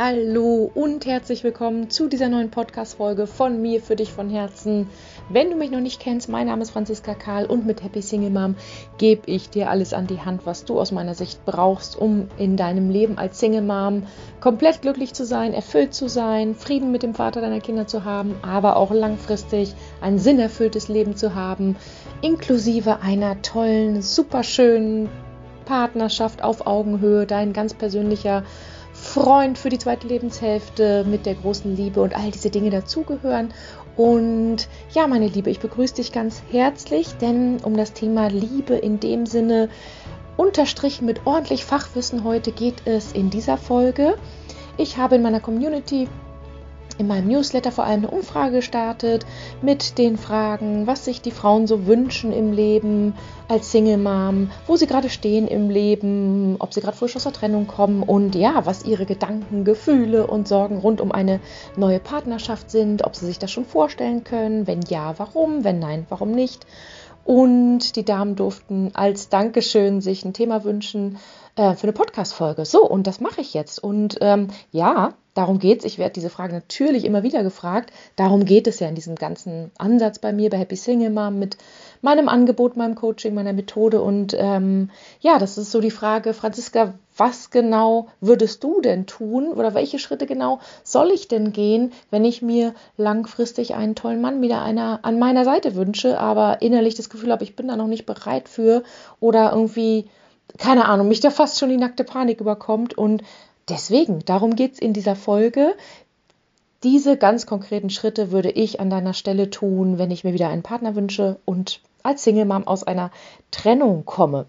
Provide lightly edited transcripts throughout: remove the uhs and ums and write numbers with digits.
Hallo und herzlich willkommen zu dieser neuen Podcast-Folge von mir für dich von Herzen. Wenn du mich noch nicht kennst, mein Name ist Franziska Karl und mit Happy Single Mom gebe ich dir alles an die Hand, was du aus meiner Sicht brauchst, um in deinem Leben als Single Mom komplett glücklich zu sein, erfüllt zu sein, Frieden mit dem Vater deiner Kinder zu haben, aber auch langfristig ein sinnerfülltes Leben zu haben, inklusive einer tollen, superschönen Partnerschaft auf Augenhöhe, dein ganz persönlicher Freund für die zweite Lebenshälfte mit der großen Liebe und all diese Dinge dazugehören. Und ja, meine Liebe, ich begrüße dich ganz herzlich, denn um das Thema Liebe in dem Sinne unterstrichen mit ordentlich Fachwissen heute geht es in dieser Folge. Ich habe in meiner Community, in meinem Newsletter vor allem eine Umfrage gestartet mit den Fragen, was sich die Frauen so wünschen im Leben als Single Mom, wo sie gerade stehen im Leben, ob sie gerade frisch aus der Trennung kommen und ja, was ihre Gedanken, Gefühle und Sorgen rund um eine neue Partnerschaft sind, ob sie sich das schon vorstellen können, wenn ja, warum, wenn nein, warum nicht. Und die Damen durften als Dankeschön sich ein Thema wünschen für eine Podcast-Folge. So, und das mache ich jetzt. Und ja, darum geht's. Ich werde diese Frage natürlich immer wieder gefragt. Darum geht es ja in diesem ganzen Ansatz bei mir, bei Happy Single Mom, mit meinem Angebot, meinem Coaching, meiner Methode. Und ja, das ist so die Frage, Franziska, was genau würdest du denn tun oder welche Schritte genau soll ich denn gehen, wenn ich mir langfristig einen tollen Mann wieder an meiner Seite wünsche, aber innerlich das Gefühl habe, ich bin da noch nicht bereit für oder irgendwie, keine Ahnung, mich da fast schon die nackte Panik überkommt. Und deswegen, darum geht es in dieser Folge. Diese ganz konkreten Schritte würde ich an deiner Stelle tun, wenn ich mir wieder einen Partner wünsche und als Single Mom aus einer Trennung komme.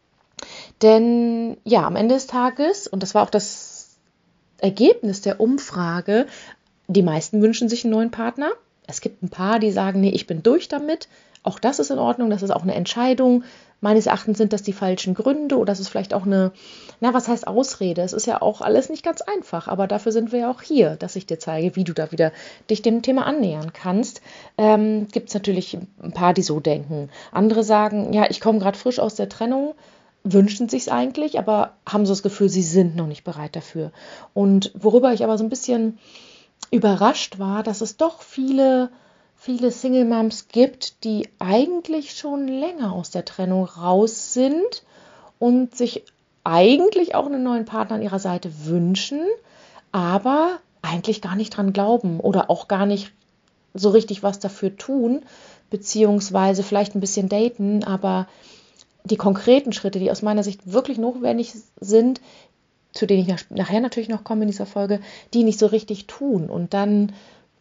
Denn ja, am Ende des Tages, und das war auch das Ergebnis der Umfrage, die meisten wünschen sich einen neuen Partner. Es gibt ein paar, die sagen, nee, ich bin durch damit. Auch das ist in Ordnung, das ist auch eine Entscheidung. Meines Erachtens sind das die falschen Gründe oder das ist vielleicht auch eine, was heißt Ausrede? Es ist ja auch alles nicht ganz einfach, aber dafür sind wir ja auch hier, dass ich dir zeige, wie du da wieder dich dem Thema annähern kannst. Gibt es natürlich ein paar, die so denken. Andere sagen, ja, ich komme gerade frisch aus der Trennung, wünschen sich es eigentlich, aber haben so das Gefühl, sie sind noch nicht bereit dafür. Und worüber ich aber so ein bisschen überrascht war, dass es doch viele Single Moms gibt, die eigentlich schon länger aus der Trennung raus sind und sich eigentlich auch einen neuen Partner an ihrer Seite wünschen, aber eigentlich gar nicht dran glauben oder auch gar nicht so richtig was dafür tun, beziehungsweise vielleicht ein bisschen daten, aber die konkreten Schritte, die aus meiner Sicht wirklich notwendig sind, zu denen ich nachher natürlich noch komme in dieser Folge, die nicht so richtig tun und dann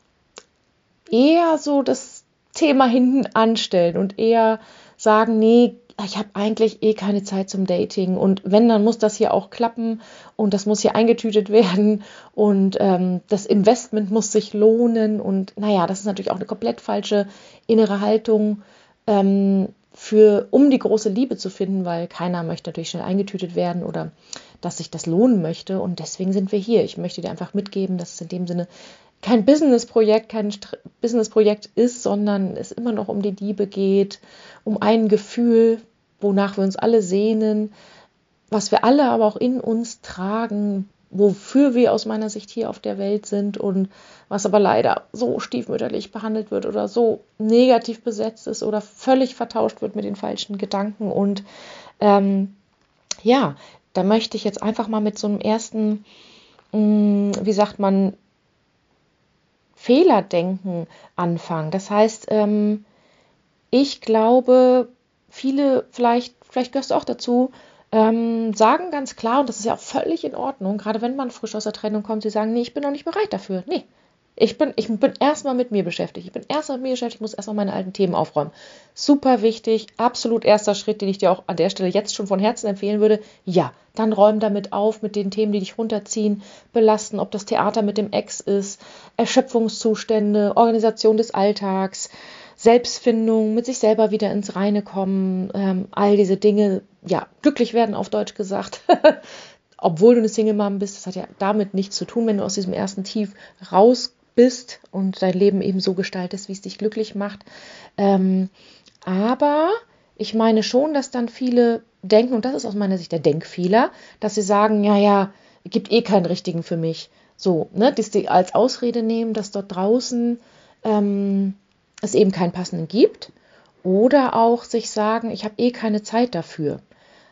eher so das Thema hinten anstellen und eher sagen, nee, ich habe eigentlich keine Zeit zum Dating und wenn, dann muss das hier auch klappen und das muss hier eingetütet werden und das Investment muss sich lohnen und das ist natürlich auch eine komplett falsche innere Haltung, um die große Liebe zu finden, weil keiner möchte natürlich schnell eingetütet werden oder dass sich das lohnen möchte und deswegen sind wir hier. Ich möchte dir einfach mitgeben, dass es in dem Sinne kein Businessprojekt ist, sondern es immer noch um die Liebe geht, um ein Gefühl, wonach wir uns alle sehnen, was wir alle aber auch in uns tragen, wofür wir aus meiner Sicht hier auf der Welt sind und was aber leider so stiefmütterlich behandelt wird oder so negativ besetzt ist oder völlig vertauscht wird mit den falschen Gedanken. Und da möchte ich jetzt einfach mal mit so einem ersten, Fehlerdenken anfangen. Das heißt, ich glaube, viele, vielleicht gehörst du auch dazu, sagen ganz klar, und das ist ja auch völlig in Ordnung, gerade wenn man frisch aus der Trennung kommt, sie sagen, nee, ich bin noch nicht bereit dafür. Nee, ich bin erstmal mit mir beschäftigt. Ich muss erstmal meine alten Themen aufräumen. Super wichtig, absolut erster Schritt, den ich dir auch an der Stelle jetzt schon von Herzen empfehlen würde. Ja, dann räum damit auf mit den Themen, die dich runterziehen, belasten, ob das Theater mit dem Ex ist, Erschöpfungszustände, Organisation des Alltags, Selbstfindung, mit sich selber wieder ins Reine kommen, all diese Dinge, ja, glücklich werden auf Deutsch gesagt. Obwohl du eine Single Mom bist, das hat ja damit nichts zu tun, wenn du aus diesem ersten Tief raus bist und dein Leben eben so gestaltest, wie es dich glücklich macht. Aber ich meine schon, dass dann viele denken, und das ist aus meiner Sicht der Denkfehler, dass sie sagen, gibt keinen richtigen für mich. So, ne, das die als Ausrede nehmen, dass dort draußen es eben keinen passenden gibt. Oder auch sich sagen, ich habe eh keine Zeit dafür.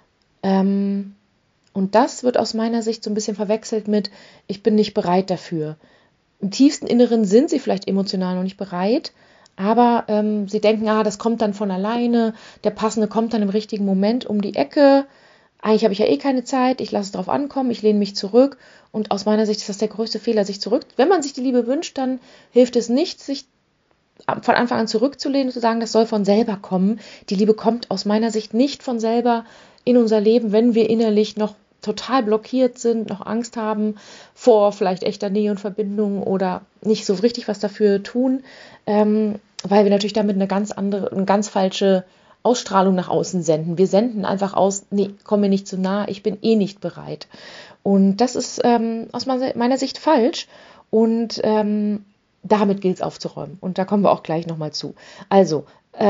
Und das wird aus meiner Sicht so ein bisschen verwechselt mit, ich bin nicht bereit dafür. Im tiefsten Inneren sind sie vielleicht emotional noch nicht bereit, aber sie denken, das kommt dann von alleine, der Passende kommt dann im richtigen Moment um die Ecke. Eigentlich habe ich ja eh keine Zeit, ich lasse es drauf ankommen, ich lehne mich zurück. Und aus meiner Sicht ist das der größte Fehler, sich zurück. Wenn man sich die Liebe wünscht, dann hilft es nicht, sich von Anfang an zurückzulehnen und zu sagen, das soll von selber kommen. Die Liebe kommt aus meiner Sicht nicht von selber in unser Leben, wenn wir innerlich noch total blockiert sind, noch Angst haben vor vielleicht echter Nähe und Verbindung oder nicht so richtig was dafür tun, weil wir natürlich damit eine ganz falsche Ausstrahlung nach außen senden. Wir senden einfach aus, nee, komm mir nicht zu nah, ich bin eh nicht bereit. Und das ist aus meiner Sicht falsch und damit gilt es aufzuräumen. Und da kommen wir auch gleich nochmal zu. Also,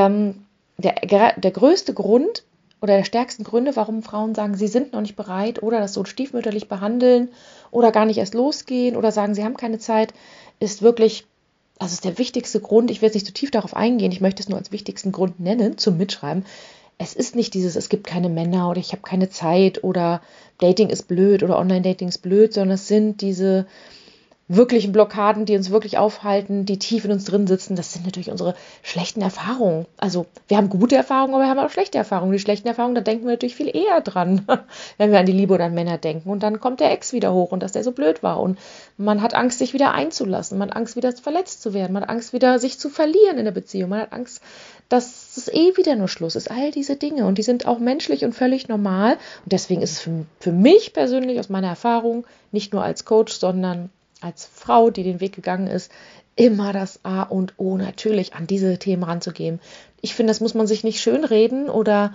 der größte Grund oder der stärksten Gründe, warum Frauen sagen, sie sind noch nicht bereit oder das so stiefmütterlich behandeln oder gar nicht erst losgehen oder sagen, sie haben keine Zeit, ist wirklich, also ist der wichtigste Grund. Ich will jetzt nicht zu tief darauf eingehen, ich möchte es nur als wichtigsten Grund nennen, zum Mitschreiben. Es ist nicht dieses, es gibt keine Männer oder ich habe keine Zeit oder Dating ist blöd oder Online-Dating ist blöd, sondern es sind diese wirklichen Blockaden, die uns wirklich aufhalten, die tief in uns drin sitzen, das sind natürlich unsere schlechten Erfahrungen. Also wir haben gute Erfahrungen, aber wir haben auch schlechte Erfahrungen. Die schlechten Erfahrungen, da denken wir natürlich viel eher dran, wenn wir an die Liebe oder an Männer denken. Und dann kommt der Ex wieder hoch und dass der so blöd war. Und man hat Angst, sich wieder einzulassen. Man hat Angst, wieder verletzt zu werden. Man hat Angst, wieder sich zu verlieren in der Beziehung. Man hat Angst, dass es eh wieder nur Schluss ist. All diese Dinge. Und die sind auch menschlich und völlig normal. Und deswegen ist es für mich persönlich aus meiner Erfahrung, nicht nur als Coach, sondern als Frau, die den Weg gegangen ist, immer das A und O natürlich an diese Themen ranzugehen. Ich finde, das muss man sich nicht schönreden oder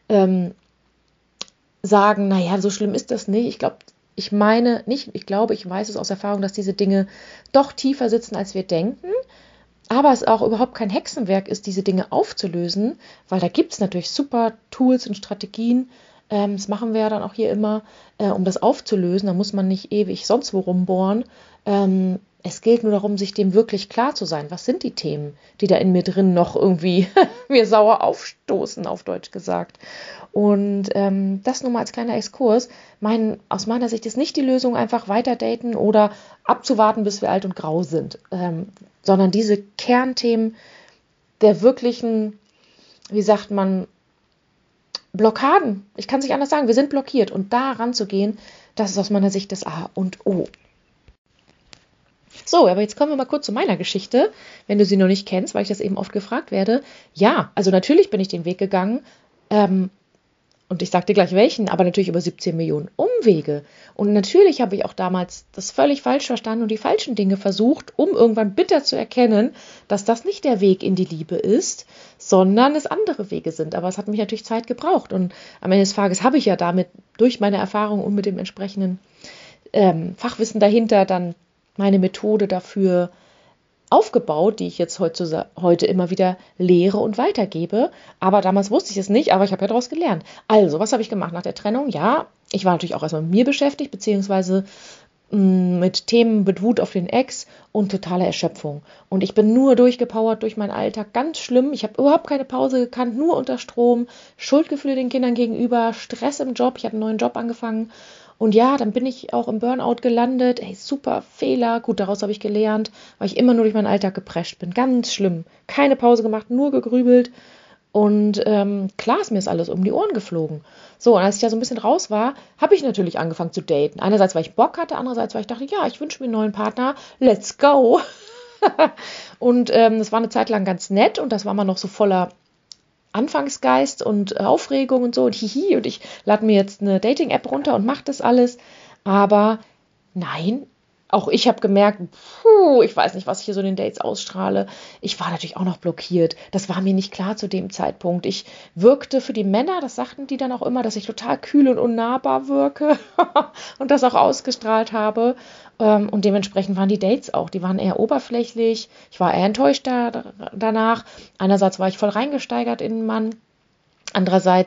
sagen, naja, so schlimm ist das nicht. Ich weiß es aus Erfahrung, dass diese Dinge doch tiefer sitzen, als wir denken. Aber es auch überhaupt kein Hexenwerk ist, diese Dinge aufzulösen, weil da gibt es natürlich super Tools und Strategien. Das machen wir ja dann auch hier immer, um das aufzulösen. Da muss man nicht ewig sonst wo rumbohren. Es gilt nur darum, sich dem wirklich klar zu sein. Was sind die Themen, die da in mir drin noch irgendwie mir sauer aufstoßen, auf Deutsch gesagt. Und das nur mal als kleiner Exkurs. Aus meiner Sicht ist nicht die Lösung einfach weiter daten oder abzuwarten, bis wir alt und grau sind, sondern diese Kernthemen der wirklichen, wie sagt man, Blockaden. Ich kann es nicht anders sagen. Wir sind blockiert. Und da ranzugehen, das ist aus meiner Sicht das A und O. So, aber jetzt kommen wir mal kurz zu meiner Geschichte, wenn du sie noch nicht kennst, weil ich das eben oft gefragt werde. Ja, also natürlich bin ich den Weg gegangen, und ich sage dir gleich welchen, aber natürlich über 17 Millionen Umwege. Und natürlich habe ich auch damals das völlig falsch verstanden und die falschen Dinge versucht, um irgendwann bitter zu erkennen, dass das nicht der Weg in die Liebe ist, sondern es andere Wege sind. Aber es hat mich natürlich Zeit gebraucht. Und am Ende des Tages habe ich ja damit durch meine Erfahrung und mit dem entsprechenden Fachwissen dahinter dann meine Methode dafür aufgebaut, die ich jetzt heute immer wieder lehre und weitergebe. Aber damals wusste ich es nicht, aber ich habe ja daraus gelernt. Also, was habe ich gemacht nach der Trennung? Ja, ich war natürlich auch erstmal mit mir beschäftigt, beziehungsweise mit Themen mit Wut auf den Ex und totaler Erschöpfung. Und ich bin nur durchgepowert durch meinen Alltag, ganz schlimm. Ich habe überhaupt keine Pause gekannt, nur unter Strom, Schuldgefühle den Kindern gegenüber, Stress im Job. Ich habe einen neuen Job angefangen. Und ja, dann bin ich auch im Burnout gelandet. Ey, super Fehler. Gut, daraus habe ich gelernt, weil ich immer nur durch meinen Alltag geprescht bin. Ganz schlimm. Keine Pause gemacht, nur gegrübelt. Und klar ist mir das alles um die Ohren geflogen. So, und als ich da so ein bisschen raus war, habe ich natürlich angefangen zu daten. Einerseits, weil ich Bock hatte, andererseits, weil ich dachte, ja, ich wünsche mir einen neuen Partner. Let's go. Und das war eine Zeit lang ganz nett und das war mal noch so voller Anfangsgeist und Aufregung und so und hihi und ich lade mir jetzt eine Dating-App runter und mache das alles. Aber nein, auch ich habe gemerkt, ich weiß nicht, was ich hier so in den Dates ausstrahle. Ich war natürlich auch noch blockiert. Das war mir nicht klar zu dem Zeitpunkt. Ich wirkte für die Männer, das sagten die dann auch immer, dass ich total kühl und unnahbar wirke und das auch ausgestrahlt habe. Und dementsprechend waren die Dates auch, die waren eher oberflächlich. Ich war eher enttäuscht danach. Einerseits war ich voll reingesteigert in den Mann. Andererseits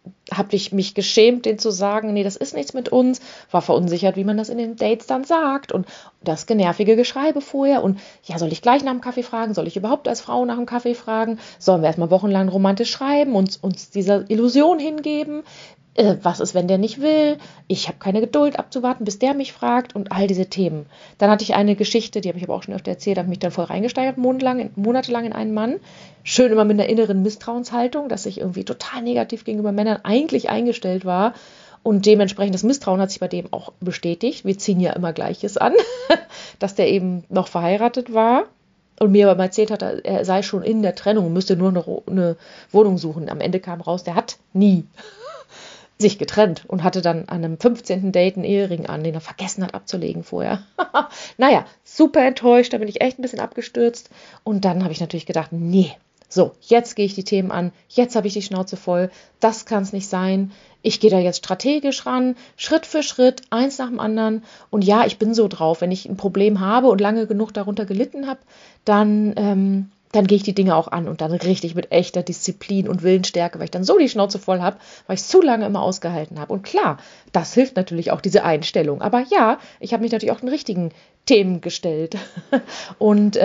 habe ich mich geschämt, denen zu sagen, nee, das ist nichts mit uns, war verunsichert, wie man das in den Dates dann sagt und das genervige Geschreibe vorher und ja, soll ich gleich nach dem Kaffee fragen, soll ich überhaupt als Frau nach dem Kaffee fragen, sollen wir erstmal wochenlang romantisch schreiben und uns dieser Illusion hingeben, was ist, wenn der nicht will, ich habe keine Geduld abzuwarten, bis der mich fragt und all diese Themen. Dann hatte ich eine Geschichte, die habe ich aber auch schon öfter erzählt, habe mich dann voll reingesteigert, monatelang in einen Mann. Schön immer mit einer inneren Misstrauenshaltung, dass ich irgendwie total negativ gegenüber Männern eigentlich eingestellt war. Und dementsprechend das Misstrauen hat sich bei dem auch bestätigt. Wir ziehen ja immer Gleiches an, dass der eben noch verheiratet war. Und mir aber mal erzählt hat, er sei schon in der Trennung und müsste nur eine Wohnung suchen. Am Ende kam raus, der hat nie sich getrennt und hatte dann an einem 15. Date einen Ehering an, den er vergessen hat abzulegen vorher. Naja, super enttäuscht, da bin ich echt ein bisschen abgestürzt. Und dann habe ich natürlich gedacht, nee, so, jetzt gehe ich die Themen an, jetzt habe ich die Schnauze voll, das kann es nicht sein. Ich gehe da jetzt strategisch ran, Schritt für Schritt, eins nach dem anderen. Und ja, ich bin so drauf, wenn ich ein Problem habe und lange genug darunter gelitten habe, dann gehe ich die Dinge auch an und dann richtig mit echter Disziplin und Willensstärke, weil ich dann so die Schnauze voll habe, weil ich es zu lange immer ausgehalten habe. Und klar, das hilft natürlich auch, diese Einstellung. Aber ja, ich habe mich natürlich auch den richtigen Themen gestellt. Und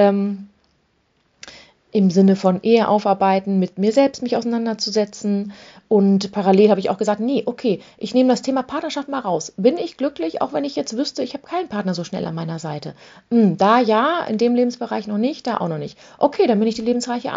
im Sinne von Ehe aufarbeiten, mit mir selbst mich auseinanderzusetzen. Und parallel habe ich auch gesagt, nee, okay, ich nehme das Thema Partnerschaft mal raus. Bin ich glücklich, auch wenn ich jetzt wüsste, ich habe keinen Partner so schnell an meiner Seite? Da ja, in dem Lebensbereich noch nicht, da auch noch nicht. Okay, dann bin ich die Lebensbereiche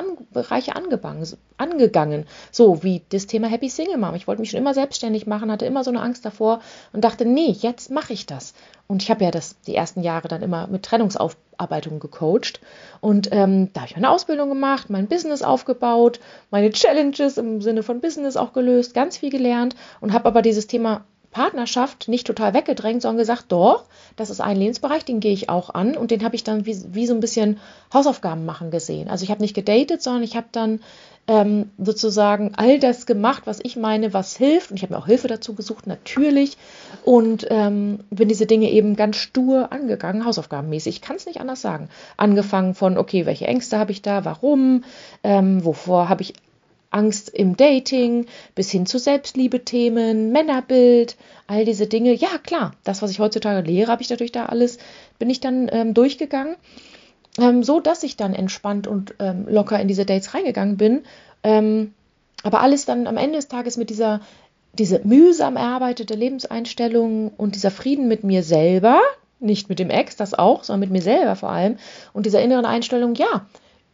angegangen. So wie das Thema Happy Single Mom. Ich wollte mich schon immer selbstständig machen, hatte immer so eine Angst davor und dachte, nee, jetzt mache ich das. Und ich habe ja die ersten Jahre dann immer mit Trennungsaufarbeitung gecoacht. Und da habe ich meine Ausbildung gemacht, mein Business aufgebaut, meine Challenges im Sinne von Business auch gelöst, ganz viel gelernt und habe aber dieses Thema Partnerschaft nicht total weggedrängt, sondern gesagt, doch, das ist ein Lebensbereich, den gehe ich auch an und den habe ich dann wie so ein bisschen Hausaufgaben machen gesehen. Also ich habe nicht gedatet, sondern ich habe dann sozusagen all das gemacht, was ich meine, was hilft. Und ich habe mir auch Hilfe dazu gesucht, natürlich. Und bin diese Dinge eben ganz stur angegangen, hausaufgabenmäßig. Ich kann es nicht anders sagen. Angefangen von, okay, welche Ängste habe ich da, warum, wovor habe ich Angst im Dating, bis hin zu Selbstliebe-Themen, Männerbild, all diese Dinge. Ja, klar, das, was ich heutzutage lehre, habe ich natürlich da alles, bin ich dann durchgegangen. So dass ich dann entspannt und locker in diese Dates reingegangen bin. Aber alles dann am Ende des Tages mit diese mühsam erarbeitete Lebenseinstellung und dieser Frieden mit mir selber, nicht mit dem Ex, das auch, sondern mit mir selber vor allem, und dieser inneren Einstellung, ja,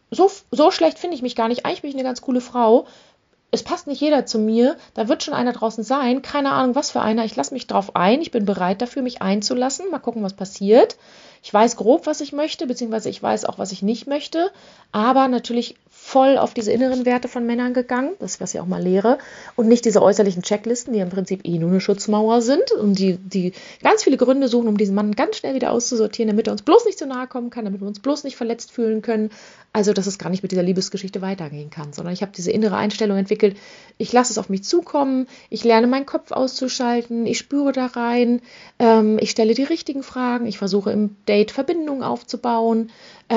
so schlecht finde ich mich gar nicht, eigentlich bin ich eine ganz coole Frau, es passt nicht jeder zu mir, da wird schon einer draußen sein, keine Ahnung, was für einer, ich lasse mich drauf ein, ich bin bereit dafür, mich einzulassen, mal gucken, was passiert. Ich weiß grob, was ich möchte, beziehungsweise ich weiß auch, was ich nicht möchte, aber natürlich voll auf diese inneren Werte von Männern gegangen, das, was ich auch mal lehre, und nicht diese äußerlichen Checklisten, die im Prinzip nur eine Schutzmauer sind und die ganz viele Gründe suchen, um diesen Mann ganz schnell wieder auszusortieren, damit er uns bloß nicht zu nahe kommen kann, damit wir uns bloß nicht verletzt fühlen können, also dass es gar nicht mit dieser Liebesgeschichte weitergehen kann, sondern ich habe diese innere Einstellung entwickelt, ich lasse es auf mich zukommen, ich lerne meinen Kopf auszuschalten, ich spüre da rein, ich stelle die richtigen Fragen, ich versuche im Date Verbindungen aufzubauen,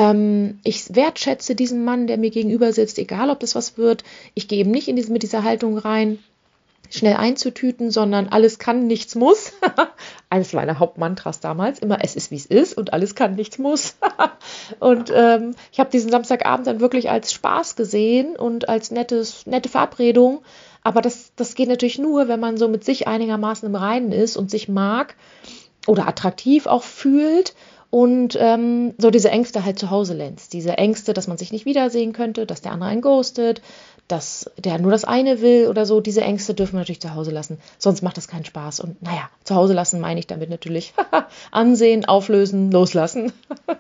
ich wertschätze diesen Mann, der mir gegenüber sitzt, egal ob das was wird. Ich gehe eben nicht mit dieser Haltung rein, schnell einzutüten, sondern alles kann, nichts muss. Eines meiner Hauptmantras damals, immer es ist, wie es ist und alles kann, nichts muss. Und ich habe diesen Samstagabend dann wirklich als Spaß gesehen und als nette Verabredung. Aber das geht natürlich nur, wenn man so mit sich einigermaßen im Reinen ist und sich mag oder attraktiv auch fühlt. Und so diese Ängste halt zu Hause lässt. Diese Ängste, dass man sich nicht wiedersehen könnte, dass der andere einen ghostet, dass der nur das eine will oder so. Diese Ängste dürfen wir natürlich zu Hause lassen. Sonst macht das keinen Spaß. Und naja, zu Hause lassen meine ich damit natürlich ansehen, auflösen, loslassen.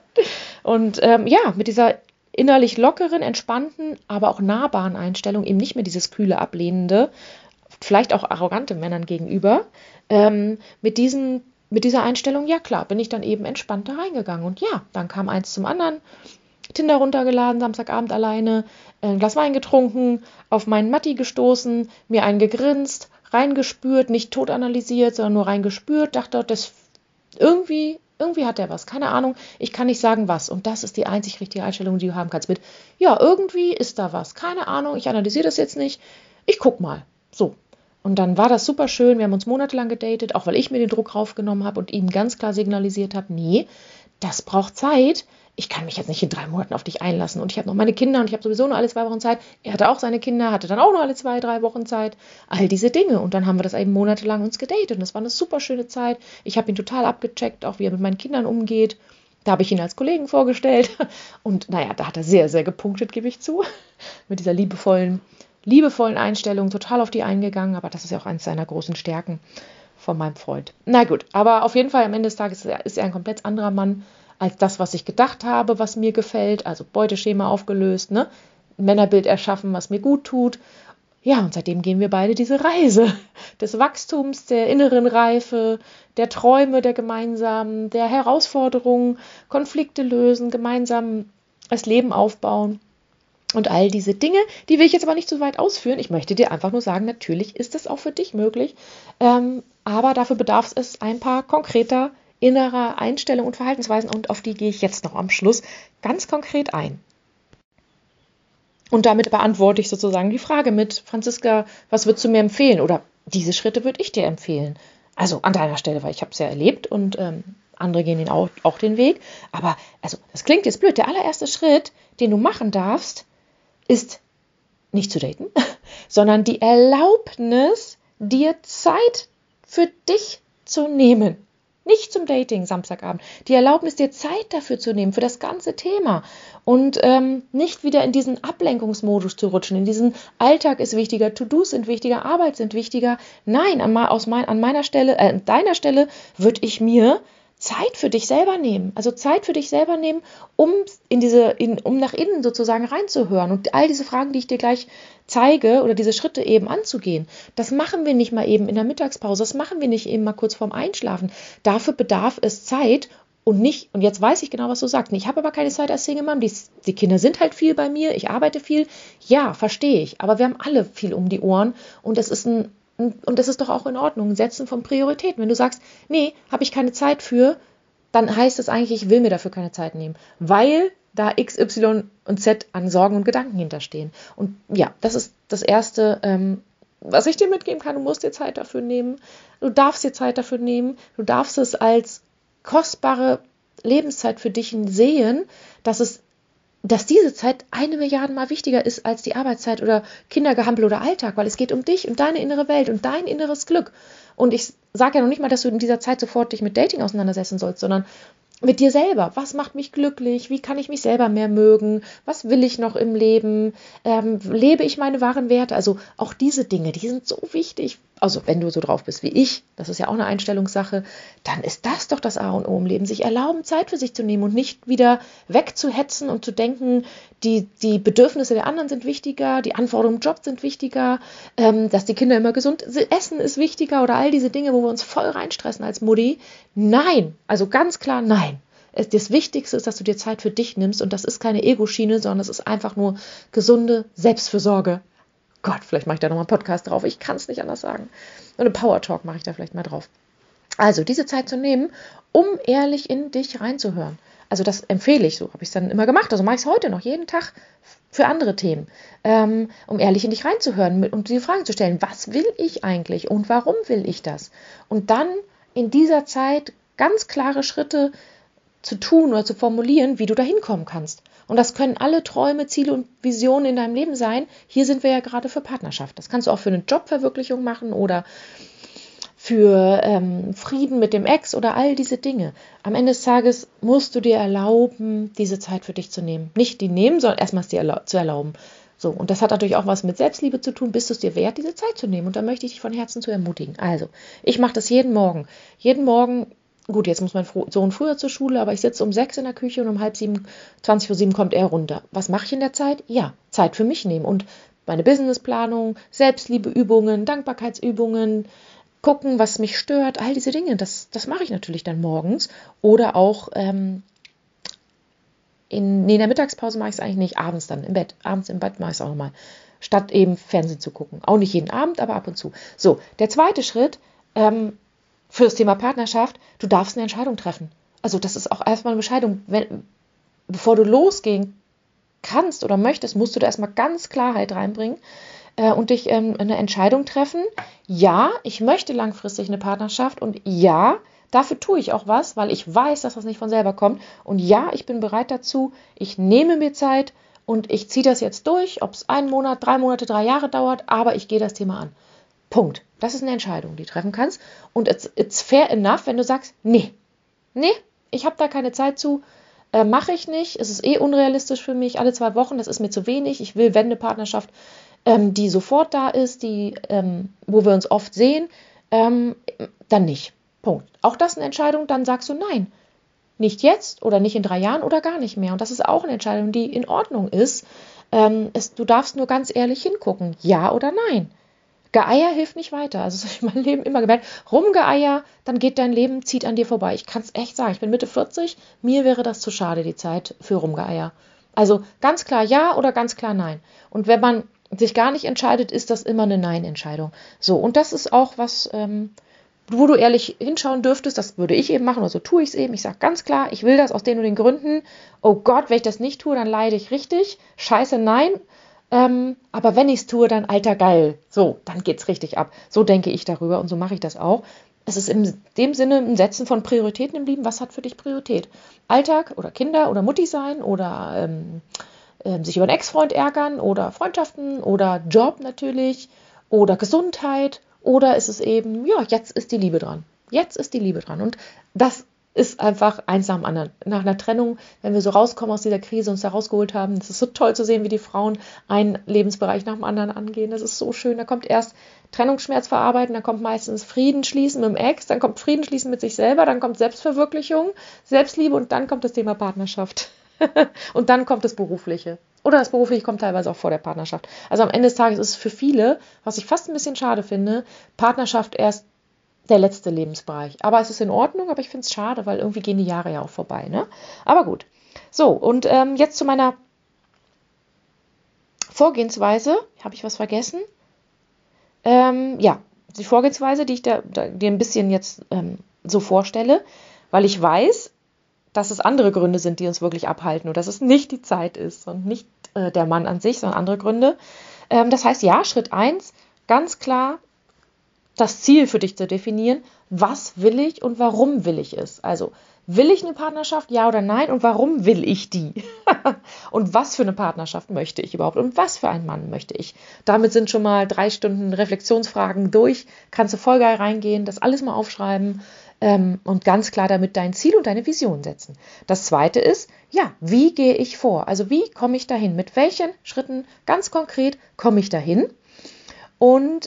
Und ja, mit dieser innerlich lockeren, entspannten, aber auch nahbaren Einstellung, eben nicht mehr dieses kühle, ablehnende, vielleicht auch arrogante Männern gegenüber, mit dieser Einstellung, ja klar, bin ich dann eben entspannt da reingegangen. Und ja, dann kam eins zum anderen. Tinder runtergeladen, Samstagabend alleine, ein Glas Wein getrunken, auf meinen Matti gestoßen, mir einen gegrinst, reingespürt, nicht tot analysiert, sondern nur reingespürt, dachte, das irgendwie hat er was, keine Ahnung, ich kann nicht sagen was. Und das ist die einzig richtige Einstellung, die du haben kannst mit, ja, irgendwie ist da was, keine Ahnung, ich analysiere das jetzt nicht, ich guck mal. So. Und dann war das super schön. Wir haben uns monatelang gedatet, auch weil ich mir den Druck raufgenommen habe und ihm ganz klar signalisiert habe, nee, das braucht Zeit. Ich kann mich jetzt nicht in 3 Monaten auf dich einlassen. Und ich habe noch meine Kinder und ich habe sowieso nur alle 2 Wochen Zeit. Er hatte auch seine Kinder, hatte dann auch nur alle 2, 3 Wochen Zeit. All diese Dinge. Und dann haben wir das eben monatelang uns gedatet. Und das war eine super schöne Zeit. Ich habe ihn total abgecheckt, auch wie er mit meinen Kindern umgeht. Da habe ich ihn als Kollegen vorgestellt. Und naja, da hat er sehr, sehr gepunktet, gebe ich zu. Mit dieser liebevollen Einstellung, total auf die eingegangen. Aber das ist ja auch eines seiner großen Stärken von meinem Freund. Na gut, aber auf jeden Fall am Ende des Tages ist er ein komplett anderer Mann als das, was ich gedacht habe, was mir gefällt. Also Beuteschema aufgelöst, ne? Männerbild erschaffen, was mir gut tut. Ja, und seitdem gehen wir beide diese Reise des Wachstums, der inneren Reife, der Träume, der gemeinsamen, der Herausforderungen, Konflikte lösen, gemeinsam das Leben aufbauen. Und all diese Dinge, die will ich jetzt aber nicht so weit ausführen. Ich möchte dir einfach nur sagen, natürlich ist das auch für dich möglich. Aber dafür bedarf es ein paar konkreter innerer Einstellungen und Verhaltensweisen. Und auf die gehe ich jetzt noch am Schluss ganz konkret ein. Und damit beantworte ich sozusagen die Frage mit, Franziska, was würdest du mir empfehlen? Oder diese Schritte würde ich dir empfehlen. Also an deiner Stelle, weil ich habe es ja erlebt und andere gehen auch den Weg. Aber also das klingt jetzt blöd. Der allererste Schritt, den du machen darfst, ist nicht zu daten, sondern die Erlaubnis, dir Zeit für dich zu nehmen. Nicht zum Dating Samstagabend. Die Erlaubnis, dir Zeit dafür zu nehmen, für das ganze Thema. Und nicht wieder in diesen Ablenkungsmodus zu rutschen. In diesen Alltag ist wichtiger, To-Dos sind wichtiger, Arbeit sind wichtiger. Nein, an deiner Stelle würde ich mir Zeit für dich selber nehmen. Also Zeit für dich selber nehmen, um nach innen sozusagen reinzuhören und all diese Fragen, die ich dir gleich zeige oder diese Schritte eben anzugehen. Das machen wir nicht mal eben in der Mittagspause, das machen wir nicht eben mal kurz vorm Einschlafen. Dafür bedarf es Zeit und jetzt weiß ich genau, was du sagst. Ich habe aber keine Zeit als Single Mom, die Kinder sind halt viel bei mir, ich arbeite viel. Ja, verstehe ich, aber wir haben alle viel um die Ohren und das ist doch auch in Ordnung, Setzen von Prioritäten. Wenn du sagst, nee, habe ich keine Zeit für, dann heißt es eigentlich, ich will mir dafür keine Zeit nehmen, weil da X, Y und Z an Sorgen und Gedanken hinterstehen. Und ja, das ist das Erste, was ich dir mitgeben kann. Du musst dir Zeit dafür nehmen. Du darfst dir Zeit dafür nehmen. Du darfst es als kostbare Lebenszeit für dich sehen, dass diese Zeit 1 Milliarde Mal wichtiger ist als die Arbeitszeit oder Kindergehampel oder Alltag, weil es geht um dich und deine innere Welt und dein inneres Glück. Und ich sage ja noch nicht mal, dass du in dieser Zeit sofort dich mit Dating auseinandersetzen sollst, sondern mit dir selber. Was macht mich glücklich? Wie kann ich mich selber mehr mögen? Was will ich noch im Leben? Lebe ich meine wahren Werte? Also auch diese Dinge, die sind so wichtig. Also wenn du so drauf bist wie ich, das ist ja auch eine Einstellungssache, dann ist das doch das A und O im Leben. Sich erlauben, Zeit für sich zu nehmen und nicht wieder wegzuhetzen und zu denken, die Bedürfnisse der anderen sind wichtiger, die Anforderungen im Job sind wichtiger, dass die Kinder immer gesund essen ist wichtiger oder all diese Dinge, wo wir uns voll reinstressen als Mutti. Nein, also ganz klar nein. Das Wichtigste ist, dass du dir Zeit für dich nimmst und das ist keine Ego-Schiene, sondern es ist einfach nur gesunde Selbstfürsorge. Gott, vielleicht mache ich da nochmal einen Podcast drauf. Ich kann es nicht anders sagen. Und einen Power-Talk mache ich da vielleicht mal drauf. Also diese Zeit zu nehmen, um ehrlich in dich reinzuhören. Also das empfehle ich, so habe ich es dann immer gemacht. Also mache ich es heute noch, jeden Tag für andere Themen, um ehrlich in dich reinzuhören und die Fragen zu stellen. Was will ich eigentlich und warum will ich das? Und dann in dieser Zeit ganz klare Schritte zu tun oder zu formulieren, wie du da hinkommen kannst. Und das können alle Träume, Ziele und Visionen in deinem Leben sein. Hier sind wir ja gerade für Partnerschaft. Das kannst du auch für eine Jobverwirklichung machen oder für Frieden mit dem Ex oder all diese Dinge. Am Ende des Tages musst du dir erlauben, diese Zeit für dich zu nehmen. Nicht die nehmen, sondern erstmal es dir zu erlauben. So, und das hat natürlich auch was mit Selbstliebe zu tun. Bist du es dir wert, diese Zeit zu nehmen? Und da möchte ich dich von Herzen zu ermutigen. Also, ich mache das jeden Morgen. Jeden Morgen. Gut, jetzt muss mein Sohn früher zur Schule, aber ich sitze um 6 in der Küche und um 6:30, 20:07 kommt er runter. Was mache ich in der Zeit? Ja, Zeit für mich nehmen und meine Businessplanung, Selbstliebeübungen, Dankbarkeitsübungen, gucken, was mich stört, all diese Dinge. Das mache ich natürlich dann morgens oder auch in der Mittagspause mache ich es eigentlich nicht, abends dann im Bett. Abends im Bett mache ich es auch nochmal, statt eben Fernsehen zu gucken. Auch nicht jeden Abend, aber ab und zu. So, der zweite Schritt, für das Thema Partnerschaft, du darfst eine Entscheidung treffen. Also das ist auch erstmal eine Entscheidung. Bevor du losgehen kannst oder möchtest, musst du da erstmal ganz Klarheit reinbringen. und dich eine Entscheidung treffen. Ja, ich möchte langfristig eine Partnerschaft und ja, dafür tue ich auch was, weil ich weiß, dass das nicht von selber kommt. Und ja, ich bin bereit dazu. Ich nehme mir Zeit und ich ziehe das jetzt durch, ob es 1 Monat, 3 Monate, 3 Jahre dauert, aber ich gehe das Thema an. Punkt. Das ist eine Entscheidung, die du treffen kannst. Und it's fair enough, wenn du sagst, nee, ich habe da keine Zeit zu, mache ich nicht. Es ist unrealistisch für mich, alle 2 Wochen, das ist mir zu wenig. Ich will, wenn eine Partnerschaft, die sofort da ist, wo wir uns oft sehen, dann nicht. Punkt. Auch das eine Entscheidung, dann sagst du nein. Nicht jetzt oder nicht in 3 Jahren oder gar nicht mehr. Und das ist auch eine Entscheidung, die in Ordnung ist. Du darfst nur ganz ehrlich hingucken, ja oder nein. Geeier hilft nicht weiter. Also das habe ich in meinem Leben immer gemerkt. Rumgeeier, dann geht dein Leben, zieht an dir vorbei. Ich kann es echt sagen. Ich bin Mitte 40, mir wäre das zu schade, die Zeit für Rumgeeier. Also ganz klar ja oder ganz klar nein. Und wenn man sich gar nicht entscheidet, ist das immer eine Nein-Entscheidung. So, und das ist auch was, wo du ehrlich hinschauen dürftest. Das würde ich eben machen, oder so tue ich es eben. Ich sage ganz klar, ich will das aus den und den Gründen. Oh Gott, wenn ich das nicht tue, dann leide ich richtig. Scheiße, nein. Aber wenn ich es tue, dann alter geil. So, dann geht's richtig ab. So denke ich darüber und so mache ich das auch. Es ist in dem Sinne ein Setzen von Prioritäten im Leben. Was hat für dich Priorität? Alltag oder Kinder oder Mutti sein oder sich über einen Ex-Freund ärgern oder Freundschaften oder Job natürlich oder Gesundheit oder ist es eben, ja, jetzt ist die Liebe dran. Jetzt ist die Liebe dran. Und das ist einfach eins nach dem anderen. Nach einer Trennung, wenn wir so rauskommen aus dieser Krise, uns da rausgeholt haben, es ist so toll zu sehen, wie die Frauen einen Lebensbereich nach dem anderen angehen. Das ist so schön. Da kommt erst Trennungsschmerz verarbeiten, dann kommt meistens Frieden schließen mit dem Ex, dann kommt Frieden schließen mit sich selber, dann kommt Selbstverwirklichung, Selbstliebe und dann kommt das Thema Partnerschaft. Und dann kommt das Berufliche. Oder das Berufliche kommt teilweise auch vor der Partnerschaft. Also am Ende des Tages ist es für viele, was ich fast ein bisschen schade finde, Partnerschaft erst der letzte Lebensbereich. Aber es ist in Ordnung, aber ich finde es schade, weil irgendwie gehen die Jahre ja auch vorbei. Ne? Aber gut. So, und jetzt zu meiner Vorgehensweise. Habe ich was vergessen? Ja, die Vorgehensweise, die ich dir ein bisschen jetzt so vorstelle, weil ich weiß, dass es andere Gründe sind, die uns wirklich abhalten und dass es nicht die Zeit ist und nicht der Mann an sich, sondern andere Gründe. Das heißt, ja, Schritt 1, ganz klar das Ziel für dich zu definieren, was will ich und warum will ich es. Also, will ich eine Partnerschaft, ja oder nein und warum will ich die? Und was für eine Partnerschaft möchte ich überhaupt und was für einen Mann möchte ich? Damit sind schon mal 3 Stunden Reflexionsfragen durch, kannst du voll geil reingehen, das alles mal aufschreiben und ganz klar damit dein Ziel und deine Vision setzen. Das Zweite ist, ja, wie gehe ich vor? Also wie komme ich dahin? Mit welchen Schritten ganz konkret komme ich dahin? Und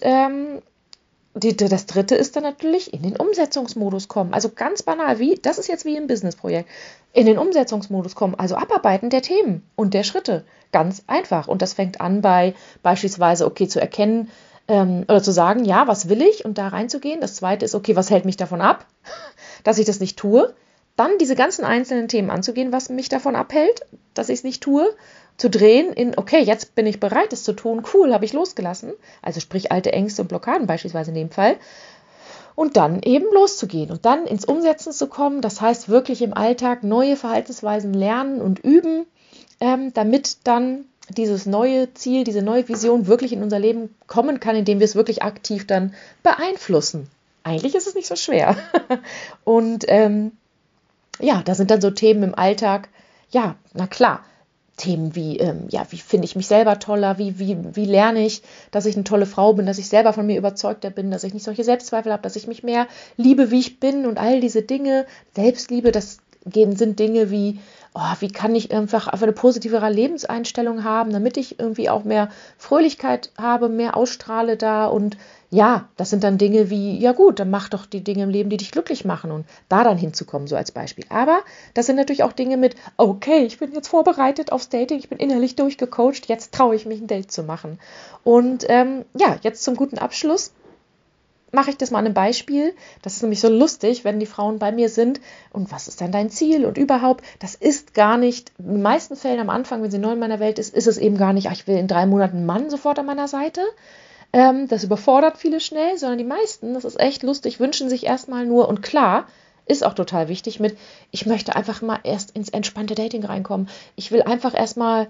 das Dritte ist dann natürlich in den Umsetzungsmodus kommen. Also ganz banal, das ist jetzt wie im Businessprojekt. In den Umsetzungsmodus kommen, also Abarbeiten der Themen und der Schritte. Ganz einfach. Und das fängt an bei beispielsweise, okay, zu erkennen oder zu sagen, ja, was will ich und da reinzugehen. Das Zweite ist, okay, was hält mich davon ab, dass ich das nicht tue. Dann diese ganzen einzelnen Themen anzugehen, was mich davon abhält, dass ich es nicht tue. Zu drehen in, okay, jetzt bin ich bereit, es zu tun, cool, habe ich losgelassen. Also sprich alte Ängste und Blockaden beispielsweise in dem Fall. Und dann eben loszugehen und dann ins Umsetzen zu kommen. Das heißt wirklich im Alltag neue Verhaltensweisen lernen und üben, damit dann dieses neue Ziel, diese neue Vision wirklich in unser Leben kommen kann, indem wir es wirklich aktiv dann beeinflussen. Eigentlich ist es nicht so schwer. Und ja, da sind dann so Themen im Alltag, ja, na klar, Themen wie, wie finde ich mich selber toller, wie lerne ich, dass ich eine tolle Frau bin, dass ich selber von mir überzeugter bin, dass ich nicht solche Selbstzweifel habe, dass ich mich mehr liebe, wie ich bin und all diese Dinge, Selbstliebe, sind Dinge wie, wie kann ich einfach eine positivere Lebenseinstellung haben, damit ich irgendwie auch mehr Fröhlichkeit habe, mehr ausstrahle da und ja, das sind dann Dinge wie, ja gut, dann mach doch die Dinge im Leben, die dich glücklich machen und da dann hinzukommen, so als Beispiel. Aber das sind natürlich auch Dinge mit, okay, ich bin jetzt vorbereitet aufs Dating, ich bin innerlich durchgecoacht, jetzt traue ich mich, ein Date zu machen. Und ja, jetzt zum guten Abschluss mache ich das mal an einem Beispiel. Das ist nämlich so lustig, wenn die Frauen bei mir sind und was ist dann dein Ziel und überhaupt, das ist gar nicht, in den meisten Fällen am Anfang, wenn sie neu in meiner Welt ist es eben gar nicht, ich will in 3 Monaten einen Mann sofort an meiner Seite. Das überfordert viele schnell, sondern die meisten, das ist echt lustig, wünschen sich erstmal nur, und klar, ist auch total wichtig ich möchte einfach mal erst ins entspannte Dating reinkommen. Ich will einfach erstmal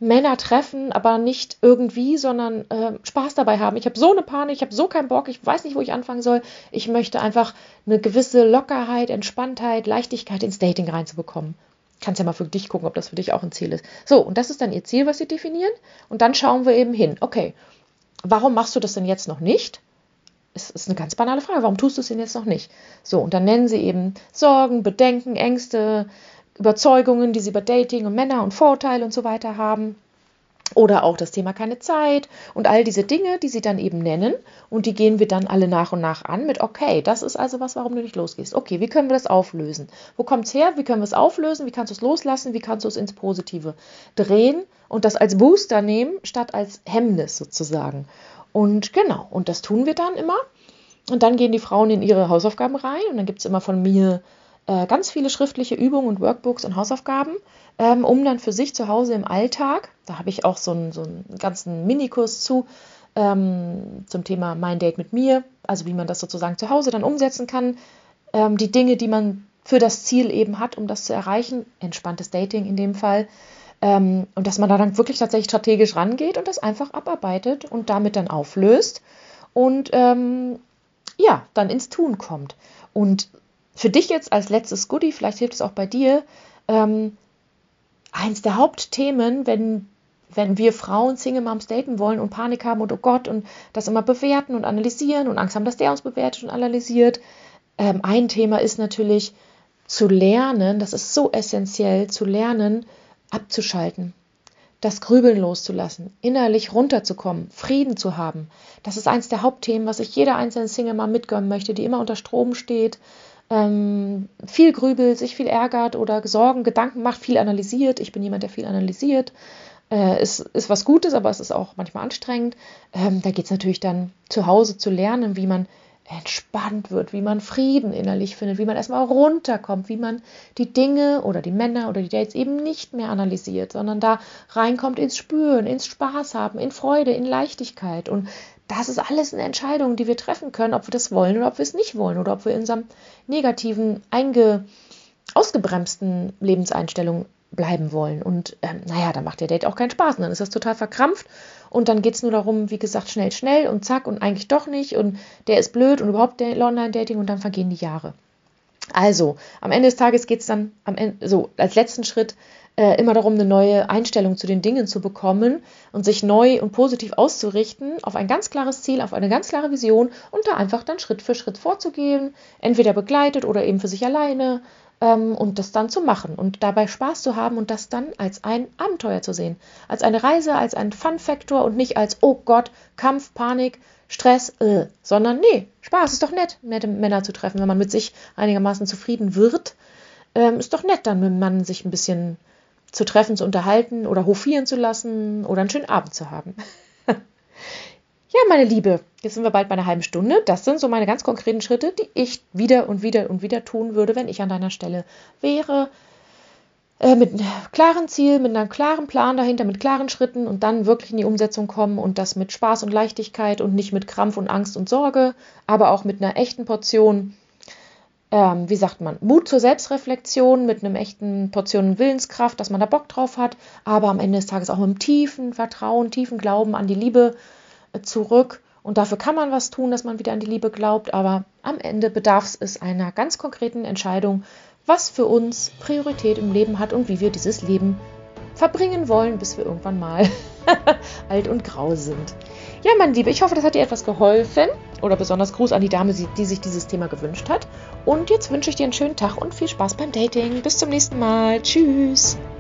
Männer treffen, aber nicht irgendwie, sondern Spaß dabei haben. Ich habe so eine Panik, ich habe so keinen Bock, ich weiß nicht, wo ich anfangen soll. Ich möchte einfach eine gewisse Lockerheit, Entspanntheit, Leichtigkeit ins Dating reinzubekommen. Kannst ja mal für dich gucken, ob das für dich auch ein Ziel ist. So, und das ist dann ihr Ziel, was sie definieren. Und dann schauen wir eben hin. Okay, warum machst du das denn jetzt noch nicht? Es ist eine ganz banale Frage. Warum tust du es denn jetzt noch nicht? So, und dann nennen sie eben Sorgen, Bedenken, Ängste, Überzeugungen, die sie über Dating und Männer und Vorurteile und so weiter haben. Oder auch das Thema keine Zeit und all diese Dinge, die sie dann eben nennen. Und die gehen wir dann alle nach und nach an mit, okay, das ist also was, warum du nicht losgehst. Okay, wie können wir das auflösen? Wo kommt es her? Wie können wir es auflösen? Wie kannst du es loslassen? Wie kannst du es ins Positive drehen und das als Booster nehmen, statt als Hemmnis sozusagen? Und genau, und das tun wir dann immer. Und dann gehen die Frauen in ihre Hausaufgaben rein und dann gibt es immer von mir ganz viele schriftliche Übungen und Workbooks und Hausaufgaben, um dann für sich zu Hause im Alltag, da habe ich auch so einen ganzen Minikurs zum Thema Mein Date mit mir, also wie man das sozusagen zu Hause dann umsetzen kann, die Dinge, die man für das Ziel eben hat, um das zu erreichen, entspanntes Dating in dem Fall, und dass man da dann wirklich tatsächlich strategisch rangeht und das einfach abarbeitet und damit dann auflöst und dann ins Tun kommt. Und für dich jetzt als letztes Goodie, vielleicht hilft es auch bei dir, eins der Hauptthemen, wenn wir Frauen Single Moms daten wollen und Panik haben und oh Gott und das immer bewerten und analysieren und Angst haben, dass der uns bewertet und analysiert. Ein Thema ist natürlich zu lernen, das ist so essentiell, zu lernen, abzuschalten, das Grübeln loszulassen, innerlich runterzukommen, Frieden zu haben. Das ist eins der Hauptthemen, was ich jeder einzelnen Single Mom mitgeben möchte, die immer unter Strom steht, viel grübelt, sich viel ärgert oder Sorgen, Gedanken macht, viel analysiert. Ich bin jemand, der viel analysiert. Es ist was Gutes, aber es ist auch manchmal anstrengend. Da geht es natürlich dann zu Hause zu lernen, wie man entspannt wird, wie man Frieden innerlich findet, wie man erstmal runterkommt, wie man die Dinge oder die Männer oder die Dates eben nicht mehr analysiert, sondern da reinkommt ins Spüren, ins Spaß haben, in Freude, in Leichtigkeit. Und das ist alles eine Entscheidung, die wir treffen können, ob wir das wollen oder ob wir es nicht wollen oder ob wir in unserem negativen, ausgebremsten Lebenseinstellung bleiben wollen. Und da macht der Date auch keinen Spaß. Und dann ist das total verkrampft und dann geht es nur darum, wie gesagt, schnell und zack und eigentlich doch nicht und der ist blöd und überhaupt der Online-Dating und dann vergehen die Jahre. Also, am Ende des Tages geht es dann als letzten Schritt immer darum, eine neue Einstellung zu den Dingen zu bekommen und sich neu und positiv auszurichten auf ein ganz klares Ziel, auf eine ganz klare Vision und da einfach dann Schritt für Schritt vorzugehen, entweder begleitet oder eben für sich alleine und das dann zu machen und dabei Spaß zu haben und das dann als ein Abenteuer zu sehen, als eine Reise, als ein Fun-Faktor und nicht als, oh Gott, Kampf, Panik, Stress, sondern nee, Spaß, ist doch nett, nette Männer zu treffen, wenn man mit sich einigermaßen zufrieden wird. Ist doch nett, dann mit dem Mann sich ein bisschen zu treffen, zu unterhalten oder hofieren zu lassen oder einen schönen Abend zu haben. Ja, meine Liebe, jetzt sind wir bald bei einer halben Stunde. Das sind so meine ganz konkreten Schritte, die ich wieder und wieder tun würde, wenn ich an deiner Stelle wäre. Mit einem klaren Ziel, mit einem klaren Plan dahinter, mit klaren Schritten und dann wirklich in die Umsetzung kommen und das mit Spaß und Leichtigkeit und nicht mit Krampf und Angst und Sorge, aber auch mit einer echten Portion, Mut zur Selbstreflexion, mit einem echten Portion Willenskraft, dass man da Bock drauf hat, aber am Ende des Tages auch mit einem tiefen Vertrauen, tiefen Glauben an die Liebe zurück. Und dafür kann man was tun, dass man wieder an die Liebe glaubt, aber am Ende bedarf es einer ganz konkreten Entscheidung, was für uns Priorität im Leben hat und wie wir dieses Leben verbringen wollen, bis wir irgendwann mal alt und grau sind. Ja, meine Liebe, ich hoffe, das hat dir etwas geholfen oder besonders Gruß an die Dame, die sich dieses Thema gewünscht hat. Und jetzt wünsche ich dir einen schönen Tag und viel Spaß beim Dating. Bis zum nächsten Mal. Tschüss.